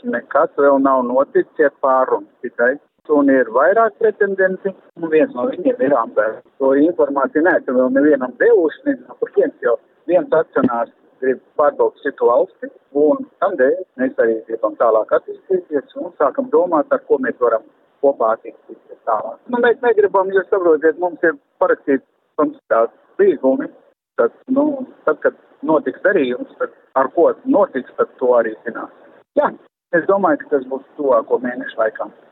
Nekas vēl nav noticis, ir pārunas tikai. Un ir vairāk pretendenti, un viens no viņiem ir Ambers. To informāciju neesam vēl nevienam devuši, nezinu, kur viens akcionārs grib pārbaukt citu valsti, un tādēļ mēs arī gribam tālāk attīstīties un sākam domāt, ar ko mēs varam kopā attīstīties tālāk. Mēs negribam, jūs saprotiet, mums ir parakstīts tāds līgumi, tad, kad notiks darījums, tad ar ko notiks, tad to arī zinās. Jā, es domāju, ka tas būs tuvāko mēnešu laikā.